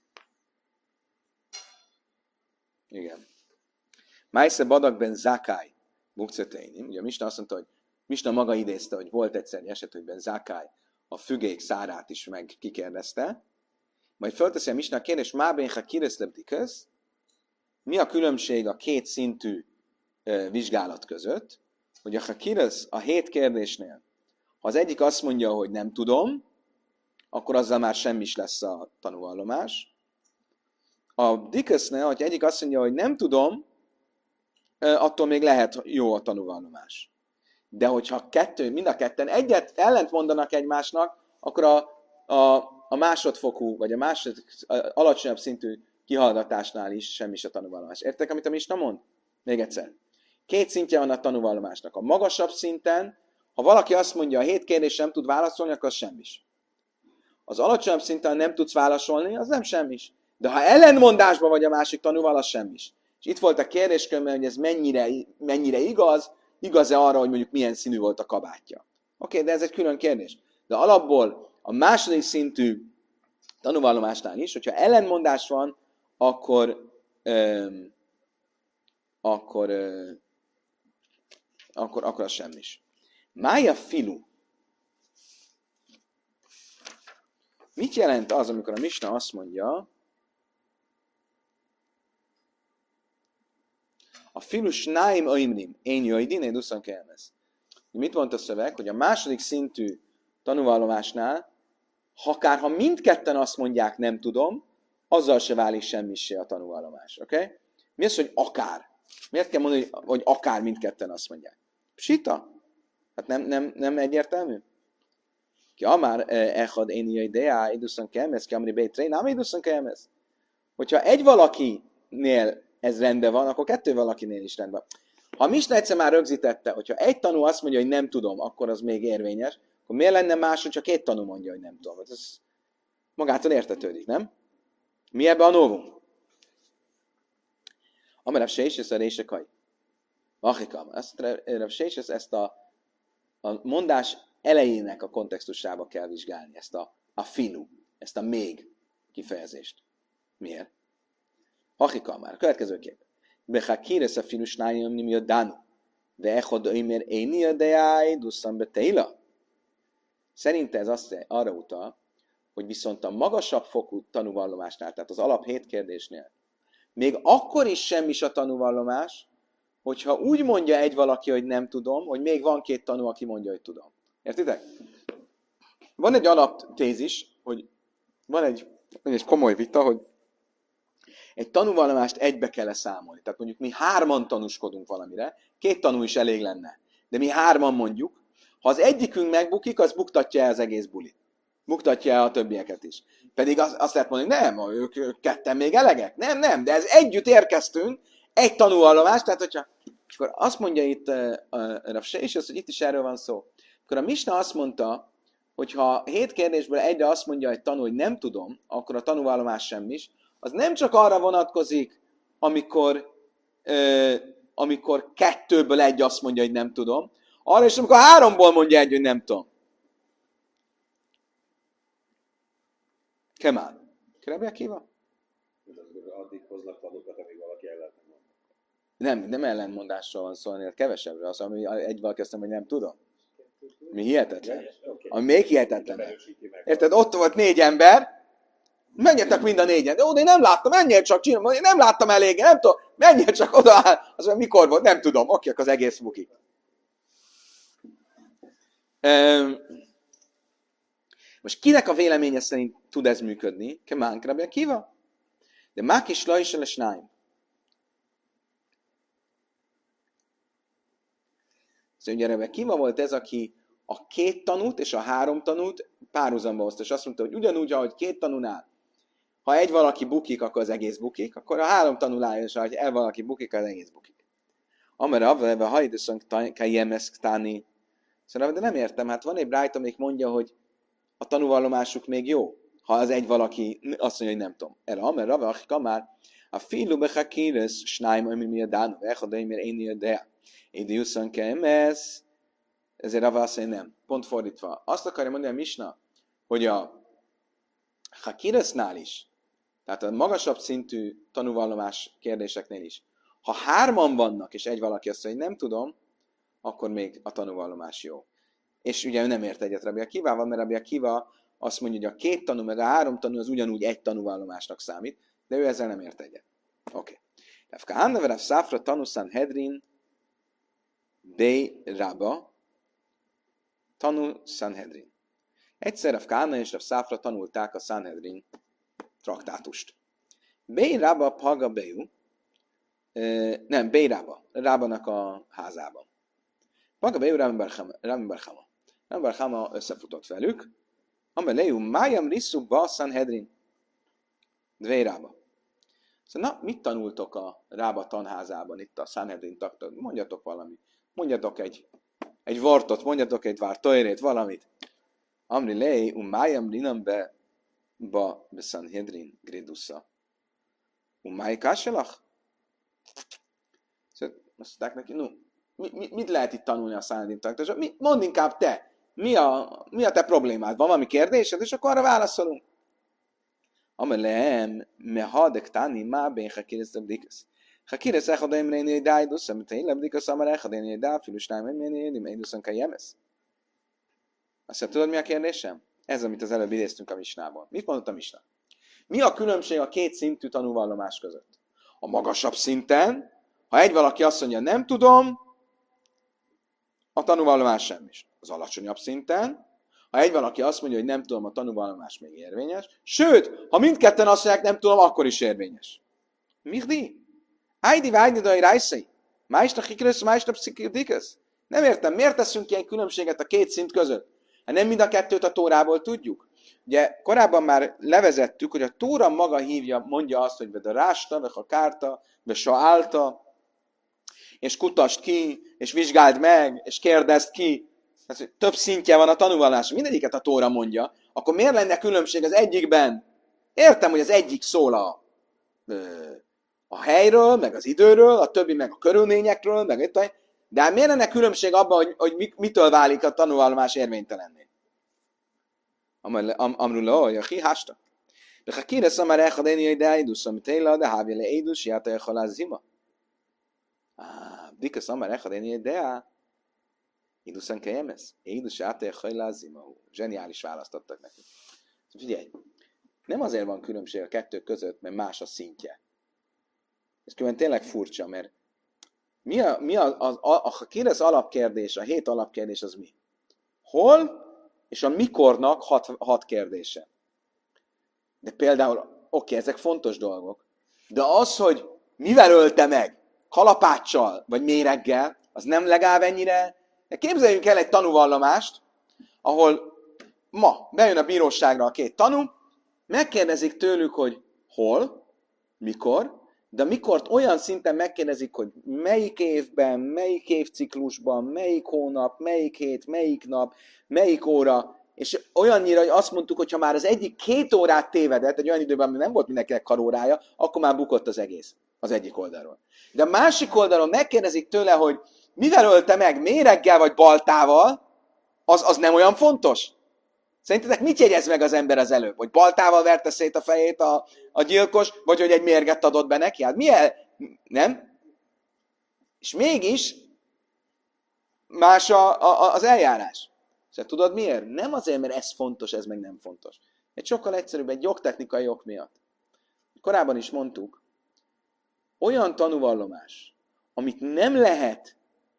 Igen. Maise Badak ben Zakkai Bukceteinim. Ugye a Misna azt mondta, hogy Misna maga idézte, hogy volt egyszer egy eset, hogy ben Zakkai a fügék szárát is meg kikérdezte. Majd fölteszi a Misna a kérdés, Mábénha kireszleptiköz, mi a különbség a két szintű uh, vizsgálat között, hogy ha kiresz a hét kérdésnél, ha az egyik azt mondja, hogy nem tudom, akkor azzal már semmi is lesz a tanúvallomás. A dikösznél, hogy egyik azt mondja, hogy nem tudom, attól még lehet jó a tanúvallomás. De hogyha kettő, mind a ketten egyet ellent mondanak egymásnak, akkor a, a, a másodfokú, vagy a második a alacsonyabb szintű kihallgatásnál is semmi is a tanúvallomás. Értek, amit a Misna mond? Még egyszer. Két szintje van a tanúvallomásnak. A magasabb szinten, ha valaki azt mondja, a hét kérdés nem tud válaszolni, akkor az semmis. Az alacsonyabb szinten nem tudsz válaszolni, az nem semmis. De ha ellenmondásban vagy a másik tanúval, az semmis. És itt volt a kérdéskörben, hogy ez mennyire, mennyire igaz, igaz-e arra, hogy mondjuk milyen színű volt a kabátja. Oké, okay, de ez egy külön kérdés. De alapból a második szintű tanúvallomásnál is, hogyha ellenmondás van, akkor öm, akkor, öm, akkor, akkor az semmis. Mája filu. Mit jelent az, amikor a Misna azt mondja, a filus náim oimrim, én jöjdin, én duszan kelmez. Mit mondta a szöveg? Hogy a második szintű tanúvallomásnál, akár ha mindketten azt mondják, nem tudom, azzal se válik semmissé a tanúvallomás. Oké? Okay? Mi az, hogy akár? Miért kell mondani, hogy akár mindketten azt mondják? Psita? Hát nem, nem, nem egyértelmű? Ki amár echad én jöjdeá, iduszan kelmez, ki amri bétré, nem iduszan kelmez. Hogyha egy valakinél ez rendben van, akkor kettő valakinél is rendben van. Ha a Misna egyszer már rögzítette, hogyha egy tanú azt mondja, hogy nem tudom, akkor az még érvényes, akkor miért lenne más, hogyha két tanú mondja, hogy nem tudom? Ez magától értetődik, nem? Mi ebbe a novum? Amerebb Séses a résekaj. Vachikam. Ezt a mondás elejének a kontextusába kell vizsgálni ezt a, a finu, ezt a még kifejezést. Miért? Hakika már. Következő kép. Behakíresz a finu snájom nimi a dánu. De echod öimér éni a deáj dusszam be teila. Szerinte ez azt arra utal, hogy viszont a magasabb fokú tanúvallomásnál, tehát az alap hét kérdésnél, még akkor is semmis a tanúvallomás, hogyha úgy mondja egy valaki, hogy nem tudom, hogy még van két tanú, aki mondja, hogy tudom. Értitek? Van egy alaptézis, hogy van egy, egy komoly vita, hogy egy tanúvallomást egybe kell számolni. Tehát mondjuk mi hárman tanúskodunk valamire, két tanú is elég lenne. De mi hárman mondjuk, ha az egyikünk megbukik, az buktatja el az egész bulit. Buktatja el a többieket is. Pedig azt, azt lehet mondani, nem, ők, ők ketten még elegek. Nem, nem, de ez együtt érkeztünk, egy tanúvallomás, tehát hogyha akkor azt mondja itt uh, Rav Seisos, hogy itt is erről van szó. Akkor a Misna azt mondta, hogy ha hét kérdésből egyre azt mondja egy tanú, hogy nem tudom, akkor a tanúvallomás semmis, az nem csak arra vonatkozik, amikor, uh, amikor kettőből egy azt mondja, hogy nem tudom, arra is, amikor háromból mondja egy, hogy nem tudom. Kemán. Kerebje Akiva? Addig hoznak tanúkat, amíg valaki ellen nem mond. Nem, nem ellentmondásról van szó, hanem kevesebbre. Az, ami egy valaki azt mondja, hogy nem tudom. Mi hihetetlen. Ami még hihetetlen. Érted? Ott volt négy ember, menjetek mind a négyen. De oda én nem láttam, menjél csak, csinálom, én nem láttam elég, nem tudom, menjél csak oda. Az mondja, mikor volt, nem tudom. Oké, az egész bukik. Um, most kinek a véleménye szerint tud ez működni? Kemán Rabbi Akiva? De mák is la is a lesnáim. Szóval ugye Rabbi Akiva volt ez, aki a két tanút és a három tanút párhuzamba hozta, és azt mondta, hogy ugyanúgy, ahogy két tanúnál, ha egy valaki bukik, akkor az egész bukik, akkor a három tanulál, és ha egy valaki bukik, az egész bukik. Amire avve hajduszon kajemeszktáni. Szóval, de nem értem, hát van egy brájt, amelyik mondja, hogy a tanúvallomásuk még jó, ha az egy valaki azt mondja, hogy nem tudom. Erre, amire avve akik már a filu bechakiris snáim, ami mi a dánu, echadai, mert én jödde. Édi jusszon kemesz, ezért avve azt mondja, nem. Pont fordítva. Azt akarja mondani a Misna, hogy a hakirisnál is, tehát a magasabb szintű tanúvallomás kérdéseknél is, ha hárman vannak, és egy valaki azt mondja, hogy nem tudom, akkor még a tanúvallomás jó. És ugye ő nem ért egyet Rabbi Akivával, mert Rabbi Akiva azt mondja, hogy a két tanú, meg a három tanú az ugyanúgy egy tanúvallomásnak számít, de ő ezzel nem ért egyet. Oké. Okay. Tefka Hannaver Szafra tanú Sanhedrin Dei Rabba tanú Sanhedrin. Egyszer Rav Kána és Rav Szafra tanulták a Sanhedrin traktátust. Bei Rabba Paga Beu, nem, Bei Rabba, Rabbanak a házában. Paga Beu Rabbi Barchama. Rabbi Barchama összefutott velük. Ameleu Májam Rissu Ba Sanhedrin. Dvei Rabba. Szóval, na, mit tanultok a Rába tanházában, itt a Sanhedrin taktot? Mondjatok valamit. Mondjatok egy, egy vortot, mondjatok egy vár tojrét, valamit. Amri lei, um májam linam be ba be Sanhedrin grédusza. Um máj káselach? Szóval azt mondták neki, no, mi, mi, mit lehet itt tanulni a Sanhedrin taktot? Mondd inkább te, mi a, mi a te problémád? Van valami kérdésed? És akkor arra válaszolunk. Amelem mehadek tani má ben hakiris dabdikas. Hakiris echad emrein yedai duszam, mit én labdikas amar echad én yedai filusnáim emrein yedim, én duszam kajemesz. Azt mondja, tudod mi a kérdésem? Ez, amit az előbb idéztünk a Misnából. Mit mondott a Misna? Mi a különbség a két szintű tanúvallomás között? A magasabb szinten, ha egy valaki azt mondja, nem tudom, a tanúvallomás semmis. Az alacsonyabb szinten, ha egy valaki azt mondja, hogy nem tudom, a tanúvallomás még érvényes. Sőt, ha mindketten azt mondják, nem tudom, akkor is érvényes. Mihdi? Ájdi vájdi daj rájszai. Májsnak hikrész, májsnak pszikidikász. Nem értem, miért teszünk ilyen különbséget a két szint között? Hát nem mind a kettőt a Tórából tudjuk. Ugye korábban már levezettük, hogy a Tóra maga hívja, mondja azt, hogy vede rásta, ve ha kárta, ve sa álta, és kutasd ki, és vizsgáld meg, és kérdezd ki. Tehát, több szintje van a tanúvallás, mindegyiket a Tóra mondja, akkor miért lenne különbség az egyikben? Értem, hogy az egyik szól a, a helyről, meg az időről, a többi meg a körülményekről, meg itt, De hát miért lenne különbség abban, hogy, hogy mitől válik a tanúvallomás érvénytelenné? Amruló, jachi, hásta. De ha kérdezem már elhadéni, hogy de eidus, amit éla, de hávja le eidus, játa elhalál zima. Dika szamár elhadéni, de Iduszan kejemez? Édus játé hajlázima. Zseniális választottak neki. Figyelj, nem azért van különbség a kettő között, mert más a szintje. Ez különben tényleg furcsa, mert mi a, mi a, a, a, a kérdez alapkérdés, a hét alapkérdés az mi? Hol és a mikornak hat, hat kérdése. De például, oké, ezek fontos dolgok, de az, hogy mivel ölte meg, kalapáccsal vagy méreggel, az nem legalább ennyire. De képzeljünk el egy tanúvallomást, ahol ma bejön a bíróságra a két tanú, megkérdezik tőlük, hogy hol, mikor, de mikor olyan szinten megkérdezik, hogy melyik évben, melyik évciklusban, melyik hónap, melyik hét, melyik nap, melyik óra, és olyannyira, hogy azt mondtuk, hogy ha már az egyik két órát tévedett, egy olyan időben, ami nem volt mindenkinek karórája, akkor már bukott az egész az egyik oldalról. De a másik oldalon megkérdezik tőle, hogy mivel ölte meg, méreggel vagy baltával, az, az nem olyan fontos. Szerintetek mit jegyez meg az ember az előbb? Hogy baltával verte szét a fejét a, a gyilkos, vagy hogy egy mérget adott be neki? Hát milyen? Nem? És mégis más a, a, az eljárás. És tudod miért? Nem azért, mert ez fontos, ez meg nem fontos. Egy sokkal egyszerűbb, egy jogtechnikai ok miatt. Korábban is mondtuk, olyan tanúvallomás, amit nem lehet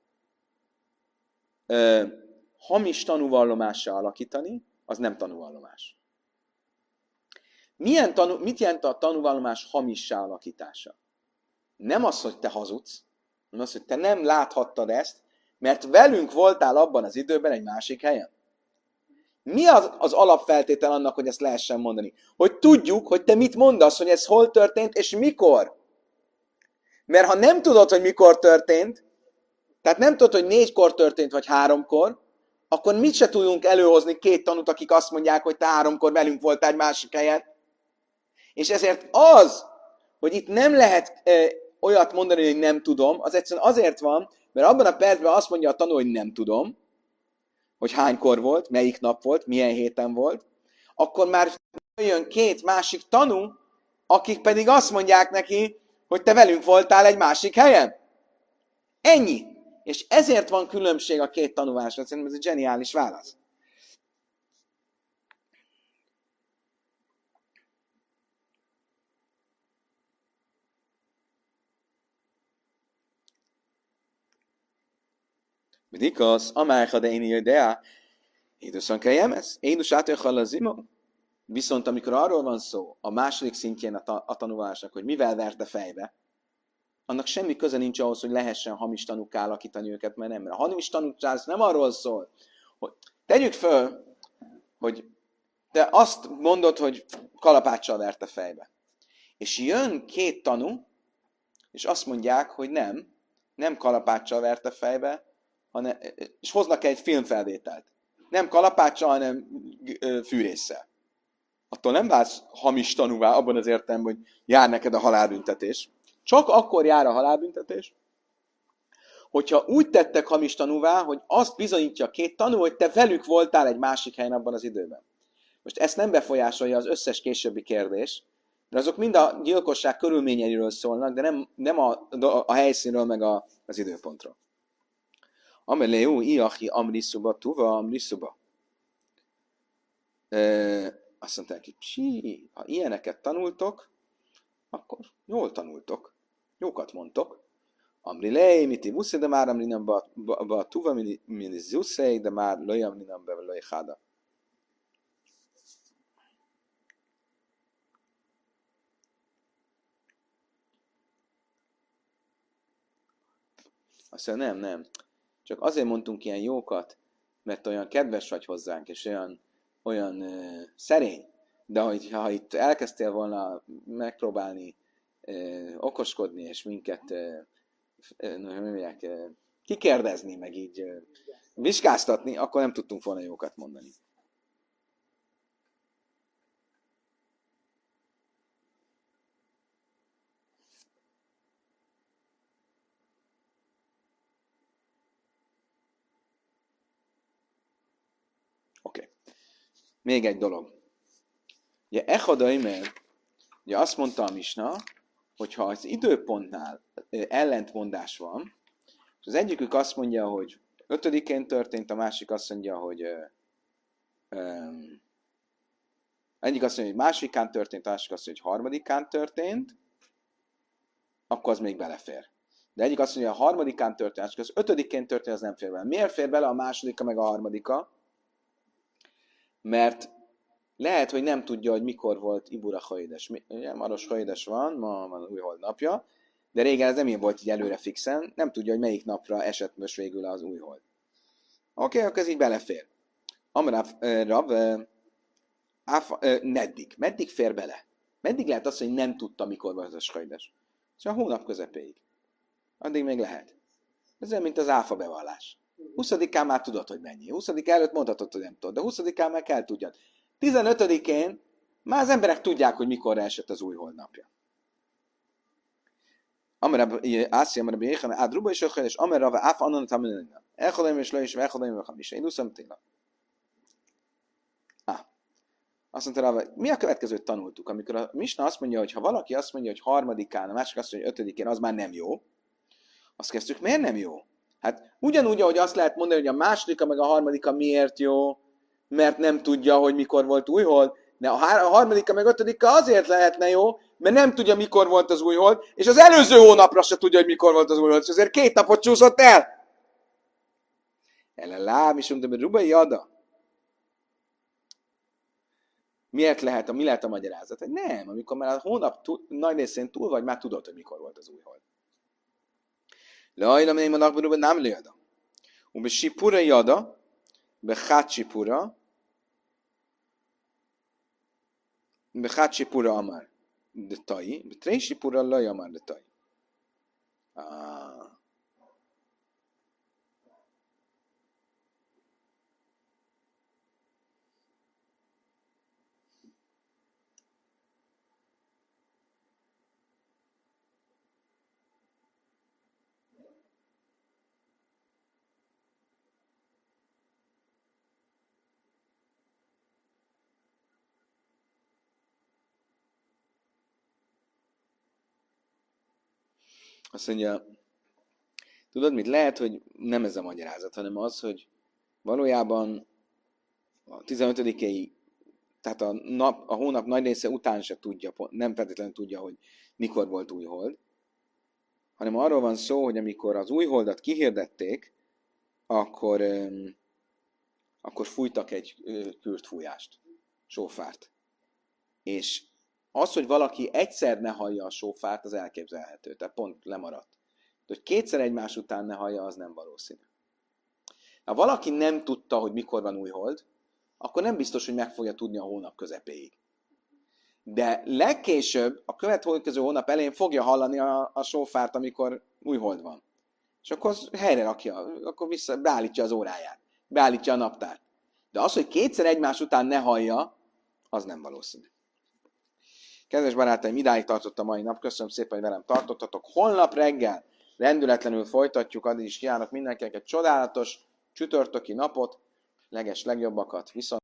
ö, hamis tanúvallomással alakítani, az nem tanúvallomás. Milyen tanú, mit jelent a tanúvallomás hamissá alakítása? Nem az, hogy te hazudsz, hanem az, hogy te nem láthattad ezt, mert velünk voltál abban az időben egy másik helyen. Mi az, az alapfeltétel annak, hogy ezt lehessen mondani? Hogy tudjuk, hogy te mit mondasz, hogy ez hol történt, és mikor. Mert ha nem tudod, hogy mikor történt, tehát nem tudod, hogy négykor történt, vagy háromkor, akkor mit se tudunk előhozni két tanút, akik azt mondják, hogy te háromkor velünk voltál egy másik helyen. És ezért az, hogy itt nem lehet e, olyat mondani, hogy nem tudom, az egyszerűen azért van, mert abban a percben azt mondja a tanú, hogy nem tudom, hogy hánykor volt, melyik nap volt, milyen héten volt, akkor már jön két másik tanú, akik pedig azt mondják neki, hogy te velünk voltál egy másik helyen. Ennyi. És ezért van különbség a két tanúvásra. Szerintem ez egy zseniális válasz. Vidikasz, amelyha de én idea, éduszan kejemesz, édus átjöjjel az ima. Viszont amikor arról van szó, a második szintjén a, ta- a tanúvásnak, hogy mivel verte fejbe, annak semmi köze nincs ahhoz, hogy lehessen hamis tanúkká alakítani őket, mert nem. Mert a hamis tanúkság nem arról szól, hogy tegyük föl, hogy te azt mondod, hogy kalapáccsal verte fejbe. És jön két tanú, és azt mondják, hogy nem, nem kalapáccsal verte fejbe, hanem, és hoznak egy filmfelvételt. Nem kalapáccsal, hanem fűrésszel. Attól nem válsz hamis tanúvá abban az értelemben, hogy jár neked a halálbüntetés. Csak akkor jár a halálbüntetés, hogyha úgy tettek hamis tanúvá, hogy azt bizonyítja a két tanú, hogy te velük voltál egy másik helyen abban az időben. Most ezt nem befolyásolja az összes későbbi kérdés, de azok mind a gyilkosság körülményeiről szólnak, de nem, nem a, a helyszínről, meg a, az időpontról. Amelé jó, iachi amriszuba, tuva amriszuba. E, azt mondták, hogy psi, ha ilyeneket tanultok, akkor jól tanultok. Jókat mondtok. Amri lej, miti muszé, de már amri nem ba tuva, mini zuszé, de már löj amri nem be löj háda. Azt mondja, nem, nem. Csak azért mondtunk ilyen jókat, mert olyan kedves vagy hozzánk, és olyan, olyan uh, szerény. De ha itt elkezdtél volna megpróbálni uh, okoskodni, és minket uh, uh, mondják, uh, kikérdezni, meg így uh, vizsgáztatni, akkor nem tudtunk volna jókat mondani. Okay. Még egy dolog. Ugye Echadaimer, ugye azt mondta a misna, hogyha az időpontnál ellentmondás van, és az egyikük azt mondja, hogy ötödikén történt, a másik azt mondja, hogy um, egyik azt mondja, hogy másodikán történt, a másik azt mondja, hogy harmadikán történt, akkor az még belefér. De egyik azt mondja, hogy a harmadikán történt, az ötödikén történt, az nem fér bele. Miért fér bele a másodika meg a harmadika? Mert lehet, hogy nem tudja, hogy mikor volt Ibura Hajdes. Ugye, Maros Hajdes van, ma van új hold napja, de régen ez nem ilyen volt így előre fixen, nem tudja, hogy melyik napra esett most végül az új hold. Oké, okay, akkor ez így belefér. Amrav, Rav, meddig? Meddig fér bele? Meddig lehet azt, hogy nem tudta, mikor volt az Hajdes? Szóval a hónap közepéig. Addig még lehet. Ez olyan, mint az áfa bevallás. huszadikán már tudod, hogy mennyi. huszadik előtt mondhatod, hogy nem tudod, de huszadikán már kell tudjad. tizenötödikén már az emberek tudják, hogy mikor esett az új holdnapja. Amara Ászi, Amara Béchan, Ádruba és Ökhel, és Amara Rava Áfa, Annan Taminina. Elchodaim és Lajos, Elchodaim és Hamis. Én úszom téla. Ah. Azt mondta Rava, mi a következőt tanultuk? Amikor a Misna azt mondja, hogy ha valaki azt mondja, hogy harmadikán, a másik azt mondja, hogy ötödikén, az már nem jó. Azt kezdtük, miért nem jó? Hát ugyanúgy, ahogy azt lehet mondani, hogy a másodika meg a harmadika miért jó, mert nem tudja, hogy mikor volt újhold, de a harmadika meg ötödika azért lehetne jó, mert nem tudja, mikor volt az újhold, és az előző hónapra se tudja, hogy mikor volt az újhold, és azért két napot csúszott el. Ellen láb, és mondom, hogy Rubai Ada. Miért lehet, mi lehet a magyarázat? Hogy nem, amikor már a hónap túl, nagy részén túl vagy, már tudod, hogy mikor volt az újhold. Lajla, nem a Rubai nem lőjada. Ube Sipura Jada, be Hácsipura, be Hácsipura Amar de Tai, be Trésipura Laj Amar de Tai. Ah. Azt mondja, tudod mit? Lehet, hogy nem ez a magyarázat, hanem az, hogy valójában a tizenötödikei, tehát a, nap, a hónap nagy része után se tudja, nem feltétlenül tudja, hogy mikor volt új hold, hanem arról van szó, hogy amikor az új holdat kihirdették, akkor, öm, akkor fújtak egy kürt fújást, sófárt. És az, hogy valaki egyszer ne hallja a sófárt, az elképzelhető, tehát pont lemaradt. De hogy kétszer egymás után ne hallja, az nem valószínű. Ha valaki nem tudta, hogy mikor van új hold, akkor nem biztos, hogy meg fogja tudni a hónap közepéig. De legkésőbb, a következő hónap elején fogja hallani a, a sófárt, amikor új hold van. És akkor helyre rakja, akkor vissza, beállítja az óráját, beállítja a naptárt. De az, hogy kétszer egymás után ne hallja, az nem valószínű. Kedves barátaim, idáig tartott a mai nap. Köszönöm szépen, hogy velem tartottatok. Holnap reggel rendületlenül folytatjuk. Addig is kívánok mindenkinek egy csodálatos csütörtöki napot, leges legjobbakat. Viszont